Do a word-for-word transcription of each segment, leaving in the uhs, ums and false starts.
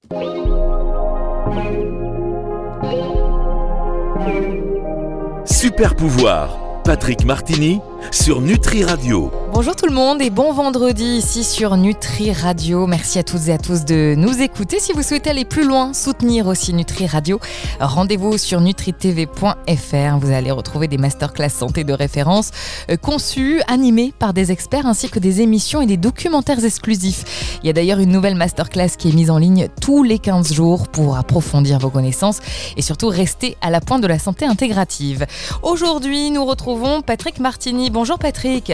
Super pouvoir, Patrick Martini sur Nutri Radio. Bonjour tout le monde et bon vendredi ici sur Nutri Radio. Merci à toutes et à tous de nous écouter. Si vous souhaitez aller plus loin, soutenir aussi Nutri Radio, rendez-vous sur nutri t v point f r. Vous allez retrouver des masterclass santé de référence euh, conçues, animées par des experts ainsi que des émissions et des documentaires exclusifs. Il y a d'ailleurs une nouvelle masterclass qui est mise en ligne tous les quinze jours pour approfondir vos connaissances et surtout rester à la pointe de la santé intégrative. Aujourd'hui, nous retrouvons Patrick Martini. Bonjour Patrick.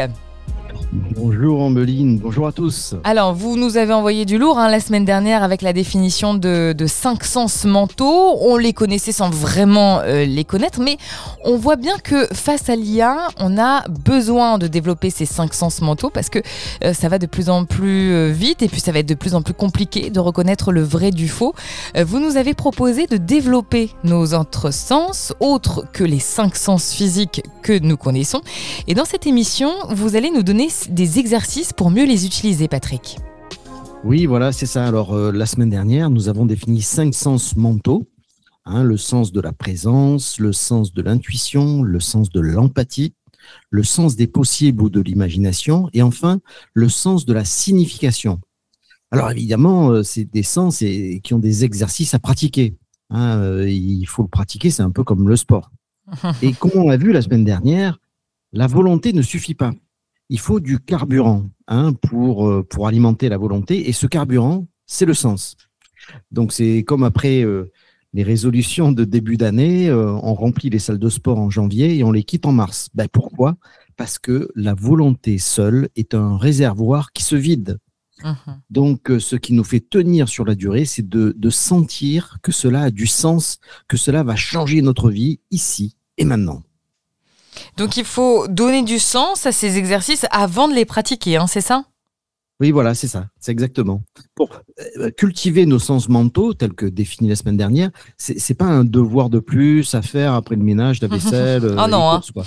Bonjour Ambeline, bonjour à tous. Alors, vous nous avez envoyé du lourd hein, la semaine dernière avec la définition de, de cinq sens mentaux. On les connaissait sans vraiment euh, les connaître, mais on voit bien que face à l'I A, on a besoin de développer ces cinq sens mentaux parce que euh, ça va de plus en plus euh, vite et puis ça va être de plus en plus compliqué de reconnaître le vrai du faux. Euh, vous nous avez proposé de développer nos autres sens, autres que les cinq sens physiques que nous connaissons. Et dans cette émission, vous allez nous donner des exercices pour mieux les utiliser, Patrick. Oui, voilà, c'est ça. Alors, euh, la semaine dernière, nous avons défini cinq sens mentaux. Hein, le sens de la présence, le sens de l'intuition, le sens de l'empathie, le sens des possibles ou de l'imagination, et enfin, le sens de la signification. Alors, évidemment, euh, c'est des sens et, qui ont des exercices à pratiquer. Hein, euh, il faut le pratiquer, c'est un peu comme le sport. Et comme on l'a vu la semaine dernière, la volonté ne suffit pas. Il faut du carburant hein, pour, euh, pour alimenter la volonté. Et ce carburant, c'est le sens. Donc, c'est comme après euh, les résolutions de début d'année, euh, on remplit les salles de sport en janvier et on les quitte en mars. Ben, pourquoi ? Parce que la volonté seule est un réservoir qui se vide. Mmh. Donc, euh, ce qui nous fait tenir sur la durée, c'est de, de sentir que cela a du sens, que cela va changer notre vie ici et maintenant. Donc, il faut donner du sens à ces exercices avant de les pratiquer, hein, c'est ça ? Oui, voilà, c'est ça, c'est exactement. Pour euh, cultiver nos sens mentaux, tels que définis la semaine dernière, c'est, c'est pas un devoir de plus à faire après le ménage, la vaisselle, oh non, les courses, quoi.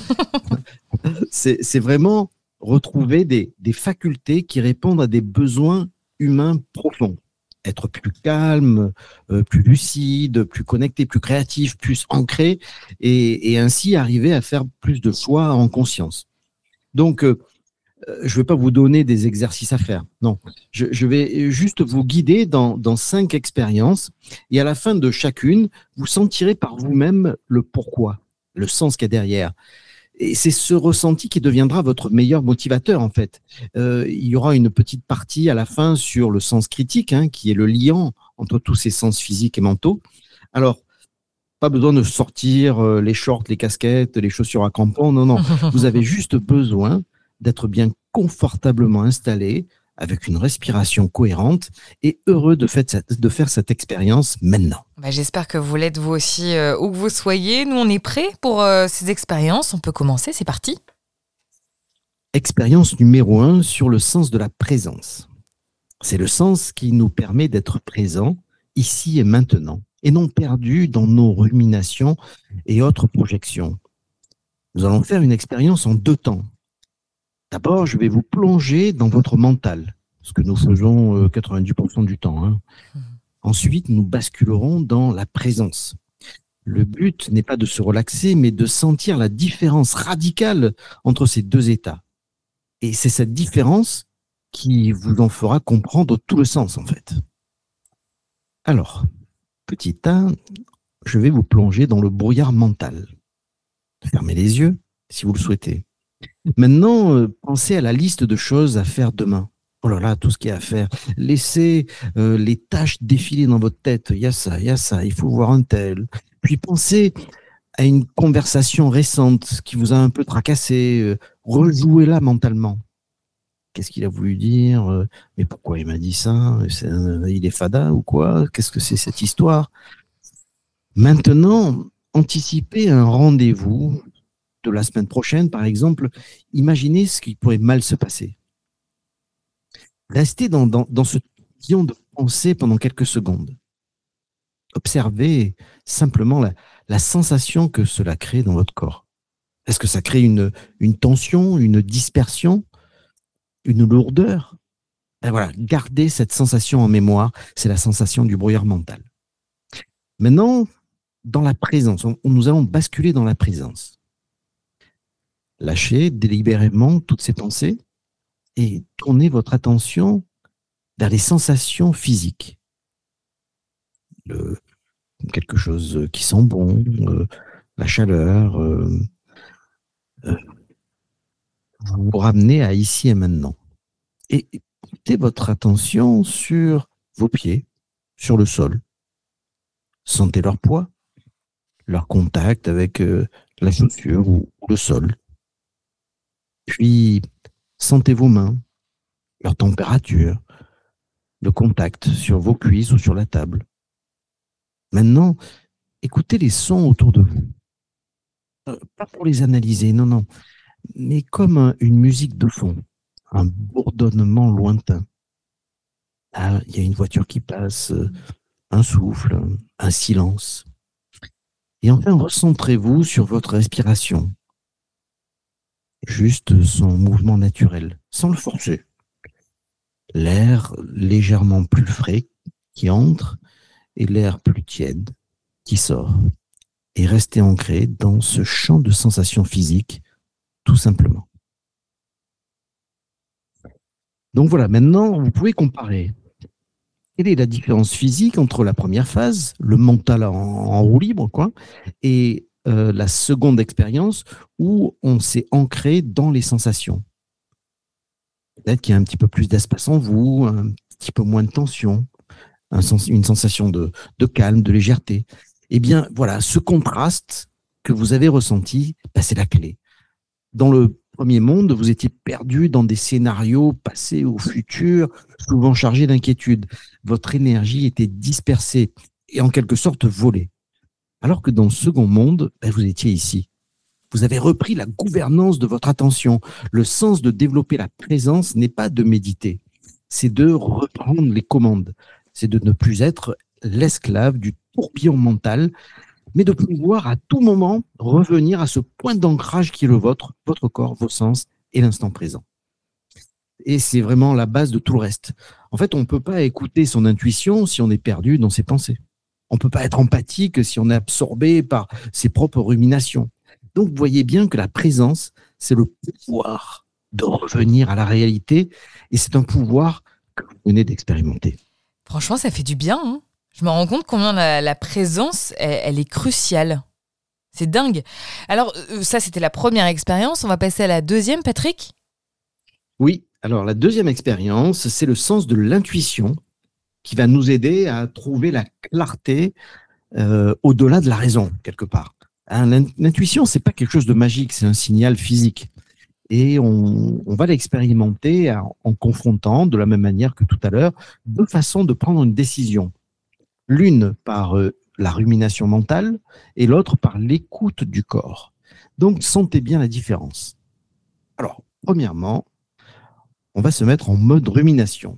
c'est, c'est vraiment retrouver des, des facultés qui répondent à des besoins humains profonds. Être plus calme, euh, plus lucide, plus connecté, plus créatif, plus ancré, et, et ainsi arriver à faire plus de choix en conscience. Donc, euh, je ne vais pas vous donner des exercices à faire, non. Je, je vais juste vous guider dans, dans cinq expériences, et à la fin de chacune, vous sentirez par vous-même le pourquoi, le sens qu'il y a derrière. Et c'est ce ressenti qui deviendra votre meilleur motivateur, en fait. Euh, il y aura une petite partie à la fin sur le sens critique, hein, qui est le liant entre tous ces sens physiques et mentaux. Alors, pas besoin de sortir euh, les shorts, les casquettes, les chaussures à crampons. Non, non. Vous avez juste besoin d'être bien confortablement installé, avec une respiration cohérente et heureux de, fait, de faire cette expérience maintenant. Bah, j'espère que vous l'êtes vous aussi, euh, où que vous soyez. Nous, on est prêts pour euh, ces expériences. On peut commencer, c'est parti. Expérience numéro un sur le sens de la présence. C'est le sens qui nous permet d'être présents ici et maintenant, et non perdus dans nos ruminations et autres projections. Nous allons faire une expérience en deux temps. D'abord, je vais vous plonger dans votre mental, ce que nous faisons euh, quatre-vingt-dix pour cent du temps. Hein. Mmh. Ensuite, nous basculerons dans la présence. Le but n'est pas de se relaxer, mais de sentir la différence radicale entre ces deux états. Et c'est cette différence qui vous en fera comprendre tout le sens, en fait. Alors, petit un, je vais vous plonger dans le brouillard mental. Fermez les yeux, si vous le souhaitez. Maintenant, euh, pensez à la liste de choses à faire demain. Oh là là, tout ce qu'il y a à faire. Laissez euh, les tâches défiler dans votre tête. Il y a ça, il y a ça, il faut voir un tel. Puis pensez à une conversation récente qui vous a un peu tracassé. Euh, rejouez-la mentalement. Qu'est-ce qu'il a voulu dire ? euh, Mais pourquoi il m'a dit ça ? c'est, euh, Il est fada ou quoi ? Qu'est-ce que c'est cette histoire ? Maintenant, anticipez un rendez-vous de la semaine prochaine, par exemple. Imaginez ce qui pourrait mal se passer. Restez dans, dans, dans ce sillon de pensée pendant quelques secondes. Observez simplement la, la sensation que cela crée dans votre corps. Est-ce que ça crée une, une tension, une dispersion, une lourdeur ? Ben voilà, gardez cette sensation en mémoire, c'est la sensation du brouillard mental. Maintenant, dans la présence, on, nous allons basculer dans la présence. Lâchez délibérément toutes ces pensées et tournez votre attention vers les sensations physiques. Le, quelque chose qui sent bon, euh, la chaleur, euh, euh, vous vous ramenez à ici et maintenant. Et portez votre attention sur vos pieds, sur le sol. Sentez leur poids, leur contact avec euh, la chaussure ou, ou le sol. Puis, sentez vos mains, leur température, le contact sur vos cuisses ou sur la table. Maintenant, écoutez les sons autour de vous. Euh, pas pour les analyser, non, non, mais comme un, une musique de fond, un bourdonnement lointain. Ah, il y a une voiture qui passe, euh, un souffle, un silence. Et enfin, recentrez-vous sur votre respiration. Juste son mouvement naturel, sans le forcer. L'air légèrement plus frais qui entre et l'air plus tiède qui sort. Et restez ancré dans ce champ de sensations physiques, tout simplement. Donc voilà, maintenant, vous pouvez comparer. Quelle est la différence physique entre la première phase, le mental en, en roue libre, quoi, et euh, la seconde expérience où on s'est ancré dans les sensations? Peut-être qu'il y a un petit peu plus d'espace en vous, un petit peu moins de tension, un sens, une sensation de, de calme, de légèreté. Eh bien, voilà, ce contraste que vous avez ressenti, ben, c'est la clé. Dans le premier monde, vous étiez perdu dans des scénarios passés ou futurs, souvent chargés d'inquiétude. Votre énergie était dispersée et en quelque sorte volée. Alors que dans le second monde, ben, vous étiez ici. Vous avez repris la gouvernance de votre attention. Le sens de développer la présence n'est pas de méditer, c'est de reprendre les commandes. C'est de ne plus être l'esclave du tourbillon mental, mais de pouvoir à tout moment revenir à ce point d'ancrage qui est le vôtre, votre corps, vos sens et l'instant présent. Et c'est vraiment la base de tout le reste. En fait, on ne peut pas écouter son intuition si on est perdu dans ses pensées. On ne peut pas être empathique si on est absorbé par ses propres ruminations. Donc, vous voyez bien que la présence, c'est le pouvoir de revenir à la réalité et c'est un pouvoir que vous venez d'expérimenter. Franchement, ça fait du bien. Hein. Je me rends compte combien la, la présence, elle, elle est cruciale. C'est dingue. Alors, euh, ça, c'était la première expérience. On va passer à la deuxième, Patrick ? Oui. Alors, la deuxième expérience, c'est le sens de l'intuition qui va nous aider à trouver la clarté euh, au-delà de la raison, quelque part. Hein, l'intuition, c'est pas quelque chose de magique, c'est un signal physique. Et on, on va l'expérimenter en, en confrontant, de la même manière que tout à l'heure, deux façons de prendre une décision. L'une par euh, la rumination mentale et l'autre par l'écoute du corps. Donc, sentez bien la différence. Alors, premièrement, on va se mettre en mode rumination.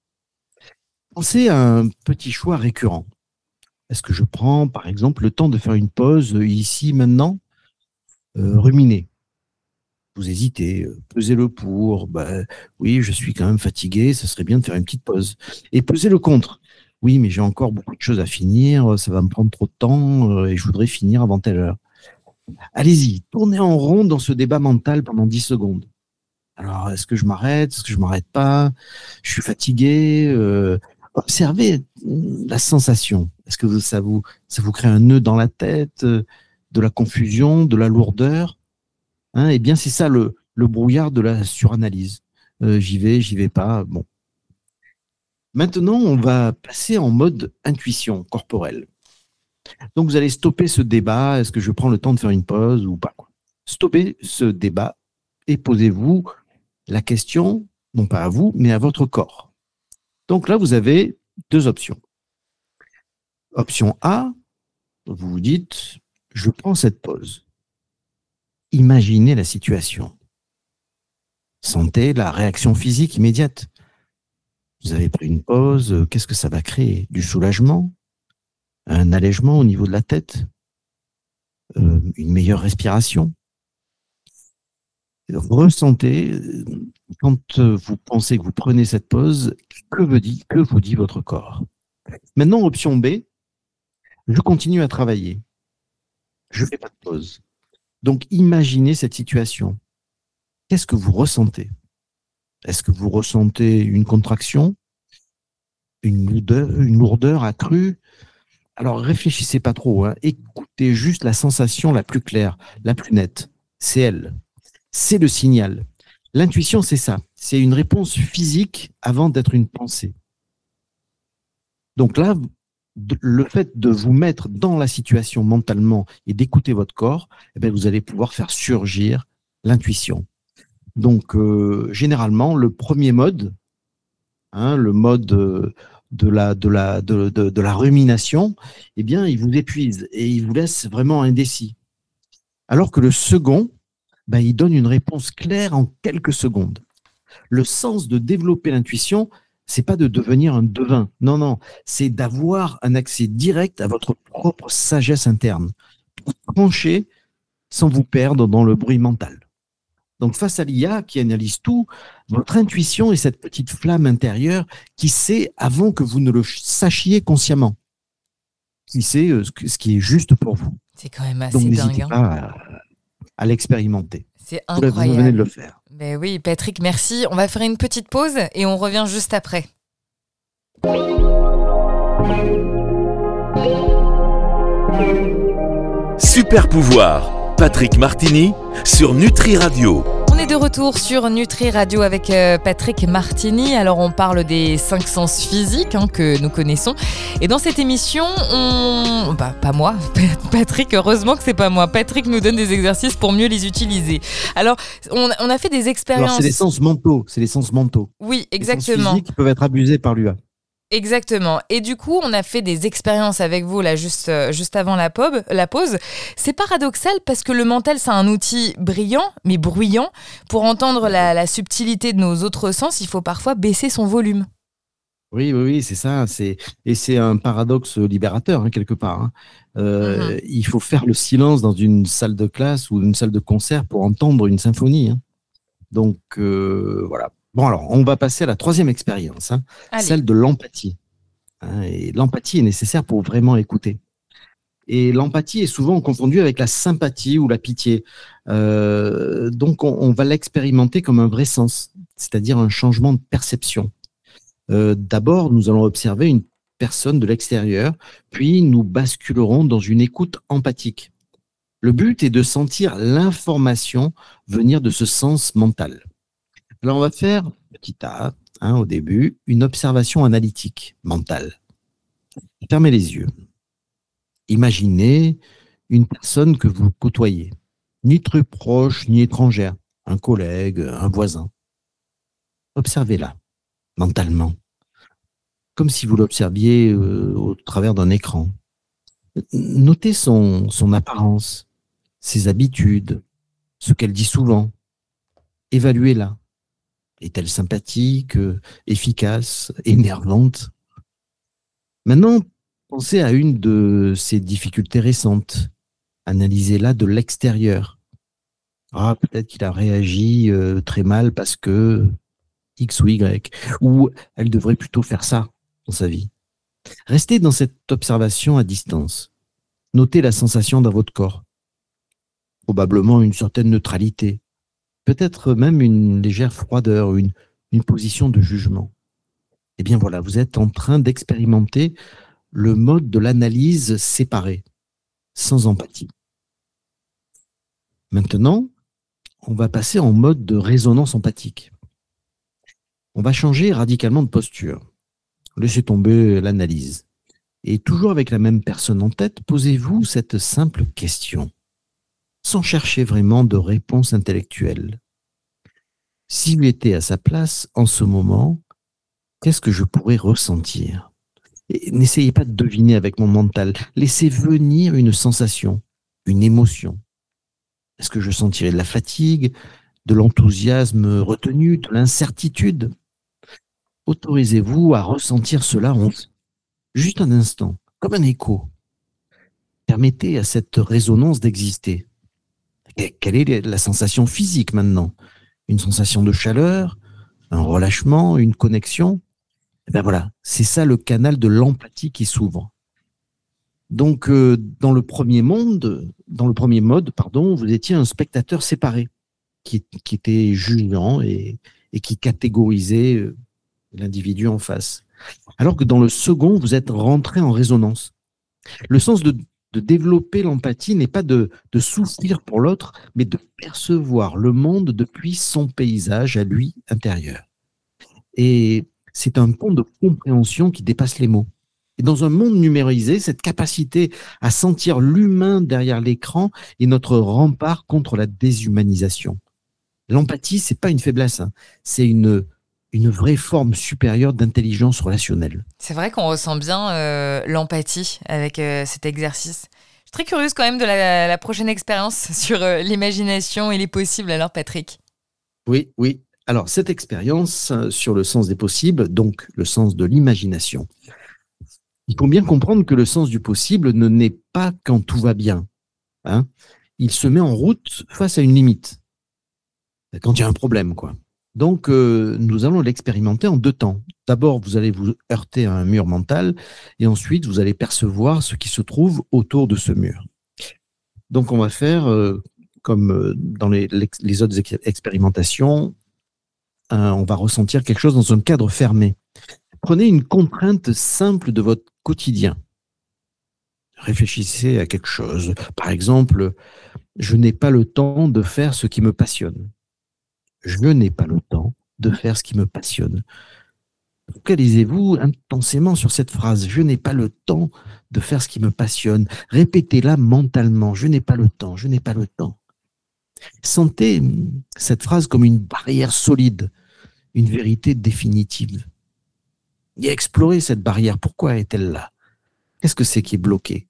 Pensez à un petit choix récurrent. Est-ce que je prends, par exemple, le temps de faire une pause ici, maintenant, euh, ruminer? Vous hésitez, euh, pesez le pour. Bah, oui, je suis quand même fatigué, ce serait bien de faire une petite pause. Et pesez le contre. Oui, mais j'ai encore beaucoup de choses à finir, ça va me prendre trop de temps euh, et je voudrais finir avant telle heure. Allez-y, tournez en rond dans ce débat mental pendant dix secondes. Alors, est-ce que je m'arrête? Est-ce que je m'arrête pas? Je suis fatigué. Euh, observez la sensation. Est-ce que ça vous, ça vous crée un nœud dans la tête, euh, de la confusion, de la lourdeur? Hein, eh bien, c'est ça le, le brouillard de la suranalyse. Euh, j'y vais, j'y vais pas. Bon. Maintenant, on va passer en mode intuition corporelle. Donc, vous allez stopper ce débat. Est-ce que je prends le temps de faire une pause ou pas? Stoppez ce débat et posez-vous la question, non pas à vous, mais à votre corps. Donc là, vous avez deux options. Option A, vous vous dites, je prends cette pause. Imaginez la situation. Sentez la réaction physique immédiate. Vous avez pris une pause, qu'est-ce que ça va créer? Du soulagement? Un allègement au niveau de la tête? euh, Une meilleure respiration? Ressentez quand euh, vous pensez que vous prenez cette pause, que vous dit, que vous dit votre corps? Maintenant, option B, je continue à travailler. Je ne fais pas de pause. Donc, imaginez cette situation. Qu'est-ce que vous ressentez? Est-ce que vous ressentez une contraction, une lourdeur, une lourdeur accrue? Alors, réfléchissez pas trop. Hein. Écoutez juste la sensation la plus claire, la plus nette. C'est elle. C'est le signal. L'intuition, c'est ça. C'est une réponse physique avant d'être une pensée. Donc là, le fait de vous mettre dans la situation mentalement et d'écouter votre corps, eh bien, vous allez pouvoir faire surgir l'intuition. Donc, euh, généralement, le premier mode, hein, le mode euh, de la, de, la, de, de, de la rumination, eh bien, il vous épuise et il vous laisse vraiment indécis. Alors que le second, ben, il donne une réponse claire en quelques secondes. Le sens de développer l'intuition, c'est pas de devenir un devin. Non, non, c'est d'avoir un accès direct à votre propre sagesse interne, pour trancher sans vous perdre dans le bruit mental. Donc, face à l'I A qui analyse tout, votre intuition est cette petite flamme intérieure qui sait avant que vous ne le sachiez consciemment, qui sait ce qui est juste pour vous. C'est quand même assez Donc, dingue. n'hésitez hein. pas à, à l'expérimenter. C'est Vous venez incroyable. de le faire. Ben oui, Patrick, merci. On va faire une petite pause et on revient juste après. Super pouvoir, Patrick Martini sur Nutri Radio. On est de retour sur Nutri Radio avec euh, Patrick Martini. Alors on parle des cinq sens physiques hein, que nous connaissons. Et dans cette émission, on... Bah, pas moi, Patrick, heureusement que c'est pas moi. Patrick nous donne des exercices pour mieux les utiliser. Alors, on, on a fait des expériences... Alors c'est les sens mentaux, c'est les sens mentaux. Oui, Les exactement. sens physiques peuvent être abusés par l'U A. Exactement. Et du coup, on a fait des expériences avec vous là juste euh, juste avant la, pub, la pause. C'est paradoxal parce que le mental, c'est un outil brillant mais bruyant. Pour entendre la, la subtilité de nos autres sens, il faut parfois baisser son volume. Oui, oui, oui, c'est ça. C'est et c'est un paradoxe libérateur hein, quelque part. Hein. Euh, mm-hmm. Il faut faire le silence dans une salle de classe ou une salle de concert pour entendre une symphonie. Hein. Donc euh, voilà. Bon, alors, on va passer à la troisième expérience, hein, celle de l'empathie. Hein, et l'empathie est nécessaire pour vraiment écouter. Et l'empathie est souvent confondue avec la sympathie ou la pitié. Euh, donc, on, on va l'expérimenter comme un vrai sens, c'est-à-dire un changement de perception. Euh, d'abord, nous allons observer une personne de l'extérieur, puis nous basculerons dans une écoute empathique. Le but est de sentir l'information venir de ce sens mental. Alors, on va faire, petit a, hein, au début, une observation analytique, mentale. Fermez les yeux. Imaginez une personne que vous côtoyez, ni très proche, ni étrangère, un collègue, un voisin. Observez-la, mentalement, comme si vous l'observiez euh, au travers d'un écran. Notez son, son apparence, ses habitudes, ce qu'elle dit souvent. Évaluez-la. Est-elle sympathique, efficace, énervante? Maintenant, pensez à une de ses difficultés récentes. Analysez-la de l'extérieur. Ah, peut-être qu'il a réagi euh, très mal parce que X ou Y, ou elle devrait plutôt faire ça dans sa vie. Restez dans cette observation à distance. Notez la sensation dans votre corps. Probablement une certaine neutralité. Peut-être même une légère froideur, une, une position de jugement. Eh bien voilà, vous êtes en train d'expérimenter le mode de l'analyse séparée, sans empathie. Maintenant, on va passer en mode de résonance empathique. On va changer radicalement de posture. Laissez tomber l'analyse. Et toujours avec la même personne en tête, posez-vous cette simple question, sans chercher vraiment de réponse intellectuelle. S'il était à sa place en ce moment, qu'est-ce que je pourrais ressentir? Et n'essayez pas de deviner avec mon mental. Laissez venir une sensation, une émotion. Est-ce que je sentirais de la fatigue, de l'enthousiasme retenu, de l'incertitude? Autorisez-vous à ressentir cela en vous. Juste un instant, comme un écho. Permettez à cette résonance d'exister. Quelle est la sensation physique maintenant? une sensation de chaleur, un relâchement, une connexion. Et ben voilà, c'est ça le canal de l'empathie qui s'ouvre. Donc, euh, dans le premier monde, dans le premier mode, pardon, vous étiez un spectateur séparé, qui, qui était jugeant et, et qui catégorisait l'individu en face. Alors que dans le second, vous êtes rentré en résonance. Le sens de, de développer l'empathie n'est pas de, de souffrir pour l'autre, mais de percevoir le monde depuis son paysage à lui intérieur. Et c'est un pont de compréhension qui dépasse les mots. Et dans un monde numérisé, cette capacité à sentir l'humain derrière l'écran est notre rempart contre la déshumanisation. L'empathie, c'est pas une faiblesse, hein. C'est une, une vraie forme supérieure d'intelligence relationnelle. C'est vrai qu'on ressent bien euh, l'empathie avec euh, cet exercice. Je suis très curieuse quand même de la, la prochaine expérience sur euh, l'imagination et les possibles. Alors, Patrick? Oui, oui. Alors, cette expérience sur le sens des possibles, donc le sens de l'imagination, il faut bien comprendre que le sens du possible ne naît pas quand tout va bien, hein. Il se met en route face à une limite, quand il y a un problème, quoi. Donc, euh, nous allons l'expérimenter en deux temps. D'abord, vous allez vous heurter à un mur mental et ensuite, vous allez percevoir ce qui se trouve autour de ce mur. Donc, on va faire, euh, comme dans les, les autres ex- expérimentations, euh, on va ressentir quelque chose dans un cadre fermé. Prenez une contrainte simple de votre quotidien. Réfléchissez à quelque chose. Par exemple, je n'ai pas le temps de faire ce qui me passionne. Je n'ai pas le temps de faire ce qui me passionne. Focalisez-vous intensément sur cette phrase. Je n'ai pas le temps de faire ce qui me passionne. Répétez-la mentalement. Je n'ai pas le temps. Je n'ai pas le temps. Sentez cette phrase comme une barrière solide, une vérité définitive. Et explorez cette barrière. Pourquoi est-elle là? Qu'est-ce que c'est qui est bloqué?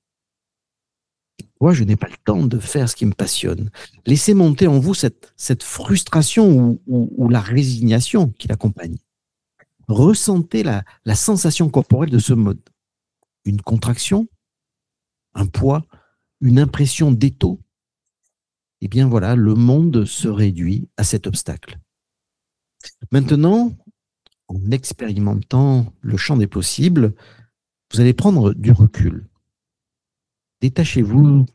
Moi, je n'ai pas le temps de faire ce qui me passionne. Laissez monter en vous cette, cette frustration ou, ou, ou la résignation qui l'accompagne. Ressentez la, la sensation corporelle de ce mode. Une contraction, un poids, une impression d'étau. Eh bien voilà, le monde se réduit à cet obstacle. Maintenant, en expérimentant le champ des possibles, vous allez prendre du recul. Détachez-vous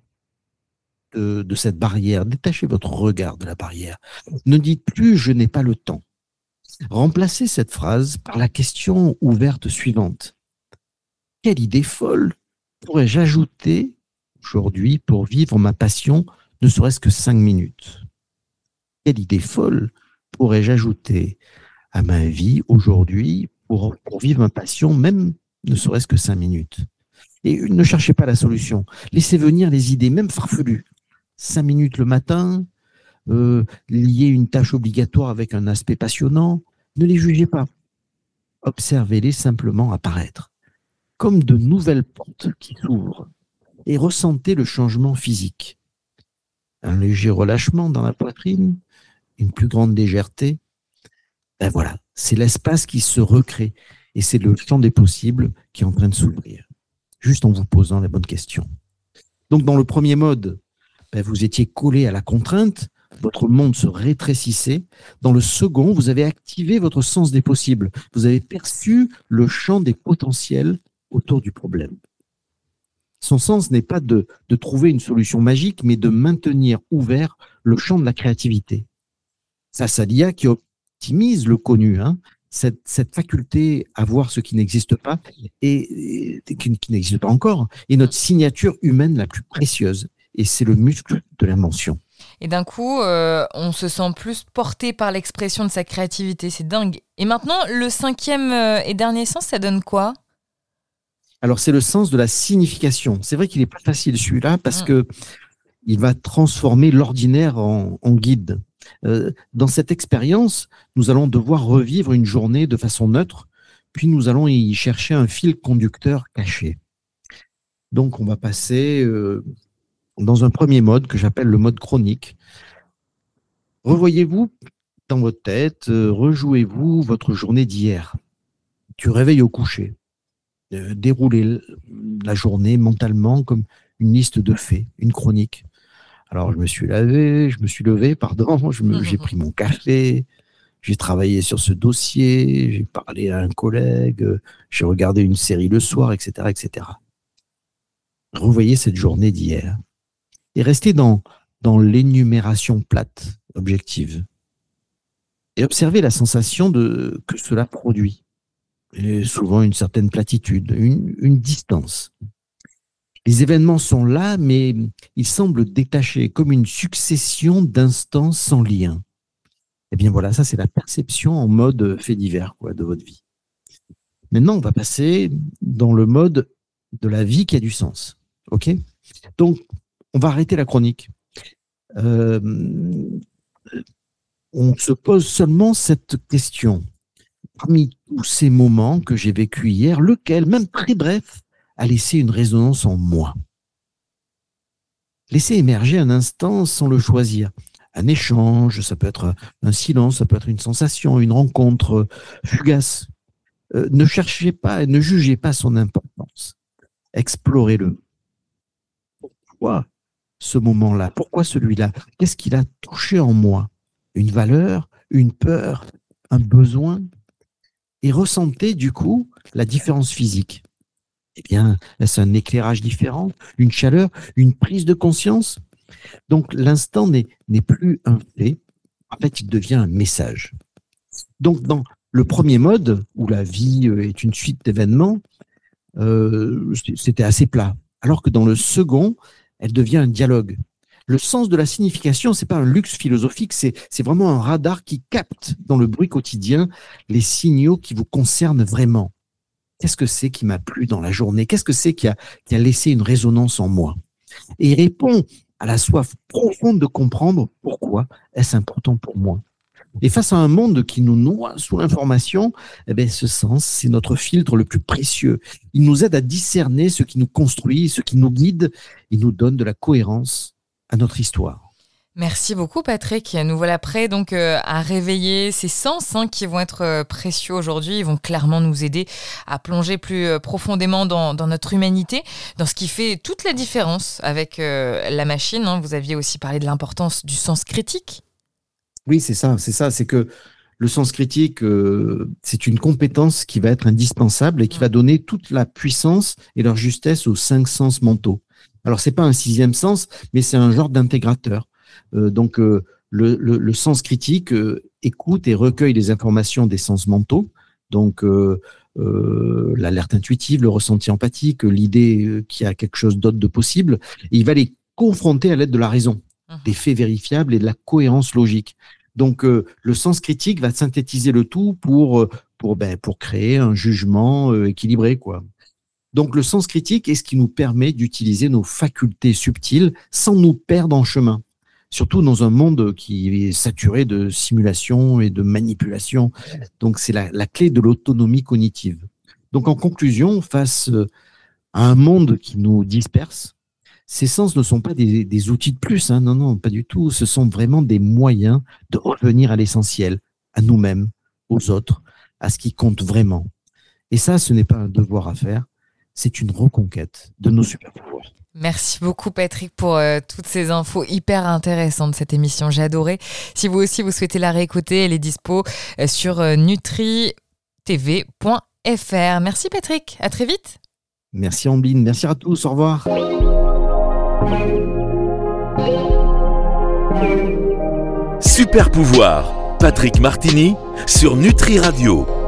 de, de cette barrière, détachez votre regard de la barrière. Ne dites plus « je n'ai pas le temps ». Remplacez cette phrase par la question ouverte suivante. Quelle idée folle pourrais-je ajouter aujourd'hui pour vivre ma passion, ne serait-ce que cinq minutes? Quelle idée folle pourrais-je ajouter à ma vie aujourd'hui pour, pour vivre ma passion, même ne serait-ce que cinq minutes? Et ne cherchez pas la solution. Laissez venir les idées, même farfelues. Cinq minutes le matin, euh, lier une tâche obligatoire avec un aspect passionnant. Ne les jugez pas. Observez-les simplement apparaître, comme de nouvelles portes qui s'ouvrent. Et ressentez le changement physique. Un léger relâchement dans la poitrine, une plus grande légèreté. Ben voilà, c'est l'espace qui se recrée. Et c'est le champ des possibles qui est en train de s'ouvrir. Juste en vous posant les bonnes questions. Donc, dans le premier mode, ben, vous étiez collé à la contrainte, votre monde se rétrécissait. Dans le second, vous avez activé votre sens des possibles. Vous avez perçu le champ des potentiels autour du problème. Son sens n'est pas de, de trouver une solution magique, mais de maintenir ouvert le champ de la créativité. Ça, c'est l'I A qui optimise le connu, hein. Cette, cette faculté à voir ce qui n'existe pas et, et qui, qui n'existe pas encore est notre signature humaine la plus précieuse et c'est le muscle de l'invention. Et d'un coup, euh, on se sent plus porté par l'expression de sa créativité, c'est dingue. Et maintenant, le cinquième et dernier sens, ça donne quoi? Alors, c'est le sens de la signification. C'est vrai qu'il n'est pas facile celui-là parce mmh. que il va transformer l'ordinaire en, en guide. Euh, dans cette expérience, nous allons devoir revivre une journée de façon neutre, puis nous allons y chercher un fil conducteur caché. Donc, on va passer euh, dans un premier mode que j'appelle le mode chronique. Revoyez-vous dans votre tête, euh, rejouez-vous votre journée d'hier, du réveil au coucher. Euh, déroulez la journée mentalement comme une liste de faits, une chronique. Alors, je me suis lavé, je me suis levé, pardon, je me, j'ai pris mon café, j'ai travaillé sur ce dossier, j'ai parlé à un collègue, j'ai regardé une série le soir, et cetera, et cetera. Revoyez cette journée d'hier et restez dans, dans l'énumération plate, objective. Et observez la sensation de, que cela produit. Et souvent une certaine platitude, une, une distance. Les événements sont là, mais ils semblent détachés, comme une succession d'instants sans lien. Eh bien voilà, ça c'est la perception en mode fait divers quoi, de votre vie. Maintenant, on va passer dans le mode de la vie qui a du sens. Ok ? Donc, on va arrêter la chronique. Euh, on se pose seulement cette question. Parmi tous ces moments que j'ai vécus hier, lequel, même très bref, a laissé une résonance en moi? Laissez émerger un instant sans le choisir. Un échange, ça peut être un silence, ça peut être une sensation, une rencontre fugace. Euh, ne cherchez pas, ne jugez pas son importance. Explorez-le. Pourquoi ce moment-là? Pourquoi celui-là? Qu'est-ce qu'il a touché en moi? Une valeur, une peur, un besoin? Et ressentez du coup la différence physique. Eh bien, est-ce un éclairage différent, une chaleur, une prise de conscience? Donc, l'instant n'est, n'est plus un fait. En fait, il devient un message. Donc, dans le premier mode, où la vie est une suite d'événements, euh, c'était assez plat. Alors que dans le second, elle devient un dialogue. Le sens de la signification, c'est pas un luxe philosophique, c'est, c'est vraiment un radar qui capte dans le bruit quotidien les signaux qui vous concernent vraiment. Qu'est-ce que c'est qui m'a plu dans la journée? Qu'est-ce que c'est qui a, qui a laissé une résonance en moi? Et il répond à la soif profonde de comprendre pourquoi est-ce important pour moi. Et face à un monde qui nous noie sous l'information, eh bien, ce sens, c'est notre filtre le plus précieux. Il nous aide à discerner ce qui nous construit, ce qui nous guide. Il nous donne de la cohérence à notre histoire. Merci beaucoup Patrick. Nous voilà prêts donc euh, à réveiller ces sens hein, qui vont être euh, précieux aujourd'hui. Ils vont clairement nous aider à plonger plus euh, profondément dans, dans notre humanité, dans ce qui fait toute la différence avec euh, la machine. Hein. Vous aviez aussi parlé de l'importance du sens critique. Oui, c'est ça, c'est ça. C'est que le sens critique, euh, c'est une compétence qui va être indispensable et qui va donner toute la puissance et leur justesse aux cinq sens mentaux. Alors, c'est pas un sixième sens, mais c'est un genre d'intégrateur. Euh, donc, euh, le, le, le sens critique euh, écoute et recueille les informations des sens mentaux. Donc, euh, euh, l'alerte intuitive, le ressenti empathique, l'idée euh, qu'il y a quelque chose d'autre de possible. Et il va les confronter à l'aide de la raison, mmh. des faits vérifiables et de la cohérence logique. Donc, euh, le sens critique va synthétiser le tout pour, pour, ben, pour créer un jugement euh, équilibré, quoi. Donc, le sens critique est ce qui nous permet d'utiliser nos facultés subtiles sans nous perdre en chemin. Surtout dans un monde qui est saturé de simulation et de manipulation. Donc, c'est la, la clé de l'autonomie cognitive. Donc, en conclusion, face à un monde qui nous disperse, ces sens ne sont pas des, des outils de plus. Hein, non, non, pas du tout. Ce sont vraiment des moyens de revenir à l'essentiel, à nous-mêmes, aux autres, à ce qui compte vraiment. Et ça, ce n'est pas un devoir à faire. C'est une reconquête de nos super-pouvoirs. Merci beaucoup Patrick pour euh, toutes ces infos hyper intéressantes de cette émission. J'ai adoré. Si vous aussi vous souhaitez la réécouter, elle est dispo euh, sur euh, nutri t v point f r. Merci Patrick, à très vite. Merci Ambline, merci à tous, au revoir. Super pouvoir, Patrick Martini sur Nutri Radio.